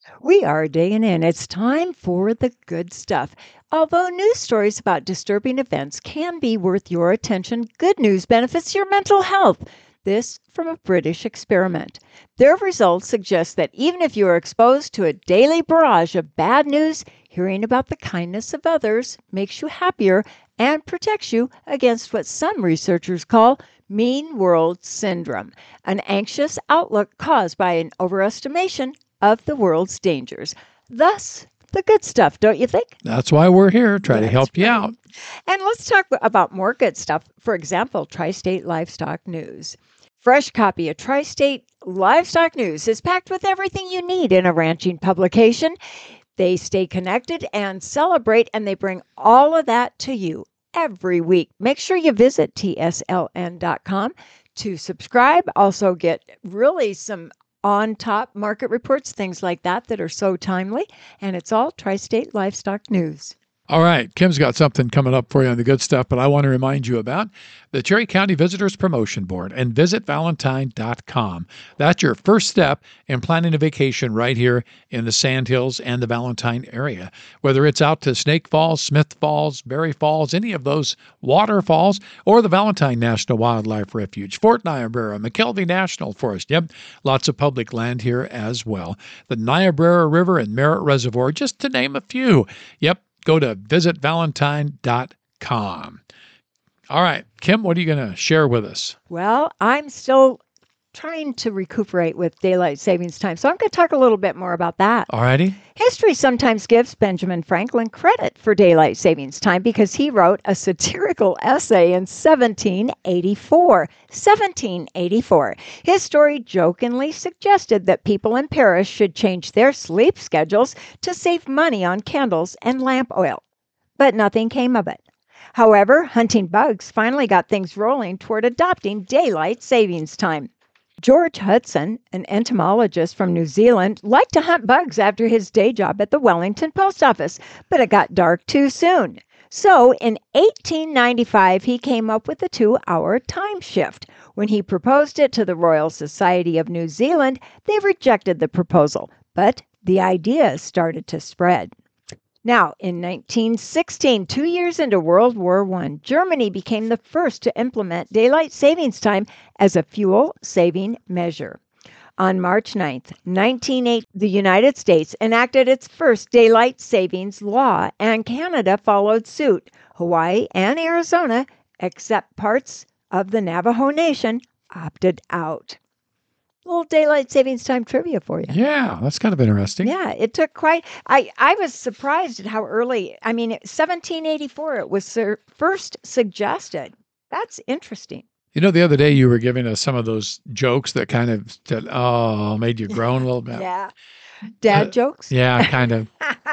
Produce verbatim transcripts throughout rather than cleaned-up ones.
We are digging in. It's time for the good stuff. Although news stories about disturbing events can be worth your attention, good news benefits your mental health. This from a British experiment. Their results suggest that even if you are exposed to a daily barrage of bad news, hearing about the kindness of others makes you happier and protects you against what some researchers call mean world syndrome, an anxious outlook caused by an overestimation of the world's dangers. Thus, the good stuff, don't you think? That's why we're here, try to That's help you right. out. And let's talk about more good stuff. For example, Tri-State Livestock News. Fresh copy of Tri-State Livestock News is packed with everything you need in a ranching publication. They stay connected and celebrate, and they bring all of that to you every week. Make sure you visit T S L N dot com to subscribe. Also get really some on-top market reports, things like that that are so timely. And it's all Tri-State Livestock News. All right, Kim's got something coming up for you on the good stuff, but I want to remind you about the Cherry County Visitors Promotion Board and visit valentine dot com. That's your first step in planning a vacation right here in the Sandhills and the Valentine area. Whether it's out to Snake Falls, Smith Falls, Berry Falls, any of those waterfalls, or the Valentine National Wildlife Refuge, Fort Niobrara, McKelvey National Forest. Yep, lots of public land here as well. The Niobrara River and Merritt Reservoir, just to name a few. Yep. Go to visit valentine dot com. All right, Kim, what are you going to share with us? Well, I'm still trying to recuperate with daylight savings time, so I'm going to talk a little bit more about that. All righty. History sometimes gives Benjamin Franklin credit for daylight savings time because he wrote a satirical essay in seventeen eighty-four. seventeen eighty-four. His story jokingly suggested that people in Paris should change their sleep schedules to save money on candles and lamp oil. But nothing came of it. However, hunting bugs finally got things rolling toward adopting daylight savings time. George Hudson, an entomologist from New Zealand, liked to hunt bugs after his day job at the Wellington Post Office, but it got dark too soon. So in eighteen ninety-five, he came up with a two-hour time shift. When he proposed it to the Royal Society of New Zealand, they rejected the proposal, but the idea started to spread. Now, in nineteen sixteen, two years into World War One, Germany became the first to implement daylight savings time as a fuel-saving measure. On March ninth, nineteen eighty, the United States enacted its first daylight savings law, and Canada followed suit. Hawaii and Arizona, except parts of the Navajo Nation, opted out. Little daylight savings time trivia for you. Yeah, that's kind of interesting. Yeah, it took quite. I I was surprised at how early. I mean, seventeen eighty-four. It was sur- first suggested. That's interesting. You know, the other day you were giving us some of those jokes that kind of said, oh, made you groan a little bit. Yeah, dad Uh, jokes. Yeah, kind of.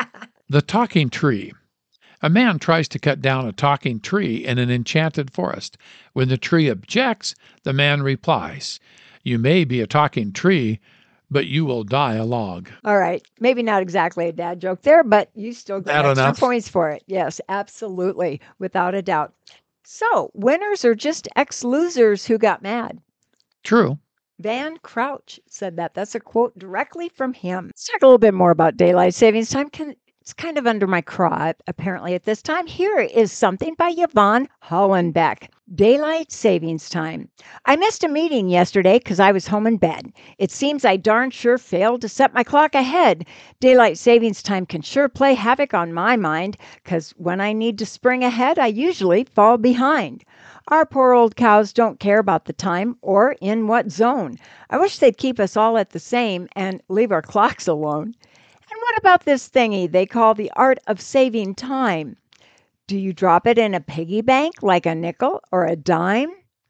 The talking tree. A man tries to cut down a talking tree in an enchanted forest. When the tree objects, the man replies, "You may be a talking tree, but you will die a log." All right, maybe not exactly a dad joke there, but you still get That extra enough? points for it. Yes, absolutely, without a doubt. So, winners are just ex-losers who got mad. True. Van Crouch said that. That's a quote directly from him. Let's talk a little bit more about daylight savings time. Can, it's kind of under my craw, apparently, at this time. Here is something by Yvonne Hollenbeck. Daylight savings time. I missed a meeting yesterday because I was home in bed. It seems I darn sure failed to set my clock ahead. Daylight savings time can sure play havoc on my mind because when I need to spring ahead, I usually fall behind. Our poor old cows don't care about the time or in what zone. I wish they'd keep us all at the same and leave our clocks alone. And what about this thingy they call the art of saving time? Do you drop it in a piggy bank like a nickel or a dime?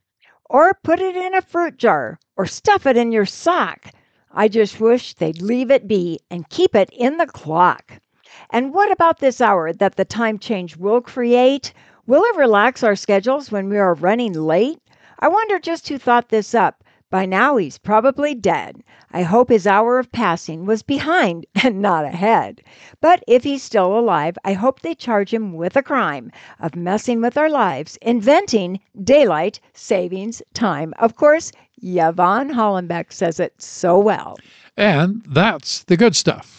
Or put it in a fruit jar or stuff it in your sock? I just wish they'd leave it be and keep it in the clock. And what about this hour that the time change will create? Will it relax our schedules when we are running late? I wonder just who thought this up. By now he's probably dead. I hope his hour of passing was behind and not ahead. But if he's still alive, I hope they charge him with a crime of messing with our lives, inventing daylight savings time. Of course, Yvonne Hollenbeck says it so well. And that's the good stuff.